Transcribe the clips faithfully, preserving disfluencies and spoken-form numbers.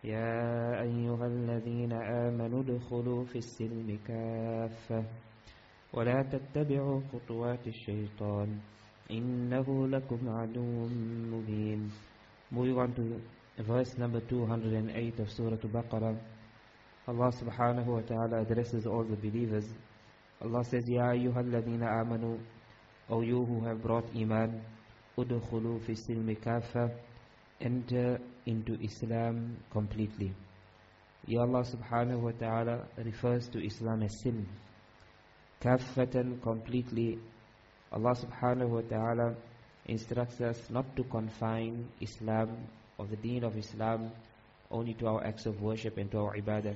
يا أيها الذين آمنوا ادخلوا في السلم كافة ولا تتبعوا خطوات الشيطان إنه لكم عدو مبين. Moving on to verse number two hundred eight of Surah Al-Baqarah, Allah subhanahu wa ta'ala addresses all the believers. Allah says, Ya ayyuhal ladhina amanu, O you who have brought iman, udkhulu fi silmi kafa, enter into Islam completely. Ya Allah subhanahu wa ta'ala refers to Islam as silm, kafatan, completely. Allah subhanahu wa ta'ala instructs us not to confine Islam or the deen of Islam only to our acts of worship and to our ibadah.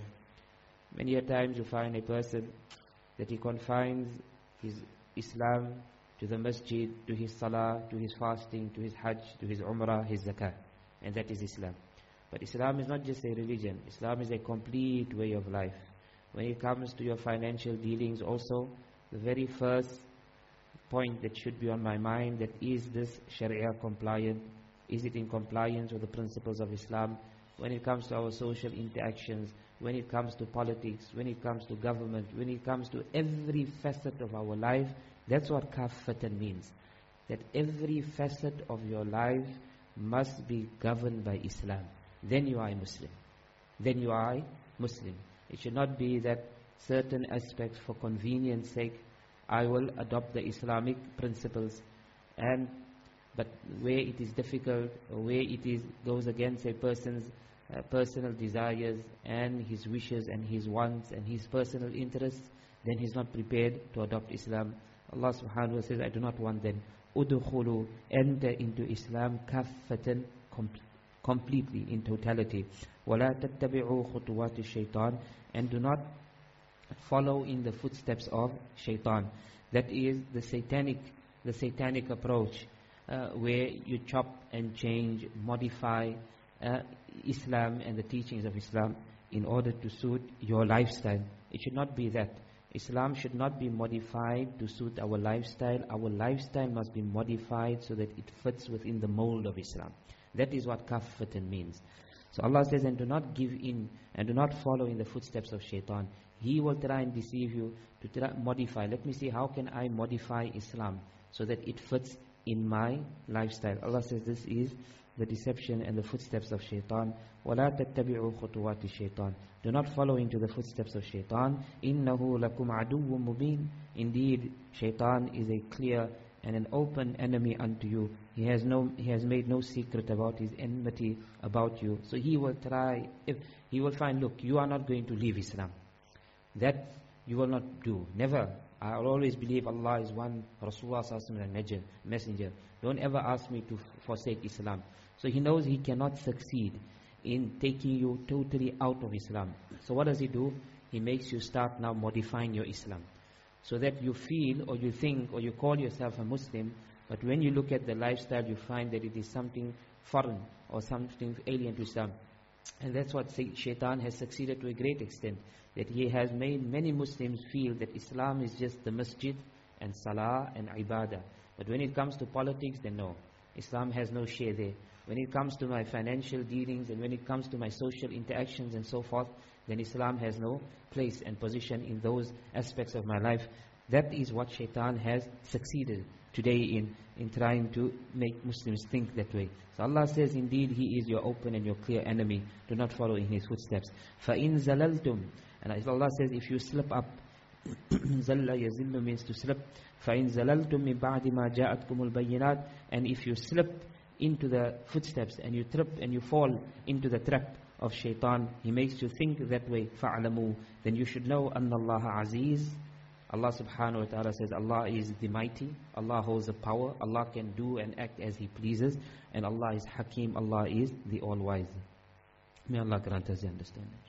Many a times you find a person that he confines his Islam to the masjid, to his salah, to his fasting, to his hajj, to his umrah, his zakah, and that is Islam. But Islam is not just a religion. Islam is a complete way of life. When it comes to your financial dealings also, the very first point that should be on my mind, that is this Sharia compliant? Is it in compliance with the principles of Islam? When it comes to our social interactions, when it comes to politics, when it comes to government, when it comes to every facet of our life, that's what kaffatan means. That every facet of your life must be governed by Islam. Then you are a Muslim. Then you are a Muslim. It should not be that certain aspects, for convenience sake, I will adopt the Islamic principles, and but where it is difficult, or where it is goes against a person's uh, personal desires and his wishes and his wants and his personal interests, then he's not prepared to adopt Islam. Allah subhanahu wa ta'ala says, I do not want them. Udkhulu, enter into Islam kaffatan, com completely, in totality. وَلَا تَتَّبِعُوا خُطُوَاتِ الشَّيْطَانِ, and do not follow in the footsteps of shaitan. That is the satanic, the satanic approach, uh, where you chop and change, modify uh, Islam and the teachings of Islam in order to suit your lifestyle. It should not be that. Islam should not be modified to suit our lifestyle. Our lifestyle must be modified so that it fits within the mold of Islam. That is what kaffatan means. So Allah says, and do not give in and do not follow in the footsteps of shaitan. He will try and deceive you to try modify. Let me see, how can I modify Islam so that it fits in my lifestyle? Allah says this is the deception and the footsteps of shaitan. وَلَا تَتَّبِعُوا خُطُوَاتِ الشَّيْطَانِ, do not follow into the footsteps of shaitan. إِنَّهُ لَكُمْ عَدُوٌّ مُبِينٌ, indeed shaitan is a clear and an open enemy unto you. He has no, he has made no secret about his enmity about you. So he will try, if he will find, look, you are not going to leave Islam. That you will not do. Never. I will always believe Allah is one, Rasulullah sallallahu alaihi wasallam is a messenger. Don't ever ask me to forsake Islam. So he knows he cannot succeed in taking you totally out of Islam. So what does he do? He makes you start now modifying your Islam, so that you feel or you think or you call yourself a Muslim, but when you look at the lifestyle, you find that it is something foreign or something alien to Islam. And that's what shaitan has succeeded to a great extent, that he has made many Muslims feel that Islam is just the masjid and salah and ibadah. But when it comes to politics, then no, Islam has no share there. When it comes to my financial dealings and when it comes to my social interactions and so forth, then Islam has no place and position in those aspects of my life. That is what shaitan has succeeded today in, in trying to make Muslims think that way. So Allah says, indeed, He is your open and your clear enemy. Do not follow in His footsteps. فَإِن زَلَلْتُمْ, and Allah says, if you slip up, زَلَّ يَزِلُّ means to slip. فَإِن زَلَلْتُمْ مِن بَعْدِ مَا جَاءَتْكُمُ الْبَيِّنَاتِ, and if you slip into the footsteps and you trip and you fall into the trap of shaitan, he makes you think that way, فَعْلَمُوا, then you should know, أَنَّ اللَّهَ عَزِيزٌ, Allah subhanahu wa ta'ala says Allah is the mighty, Allah holds the power, Allah can do and act as He pleases, and Allah is Hakim, Allah is the all-wise. May Allah grant us the understanding.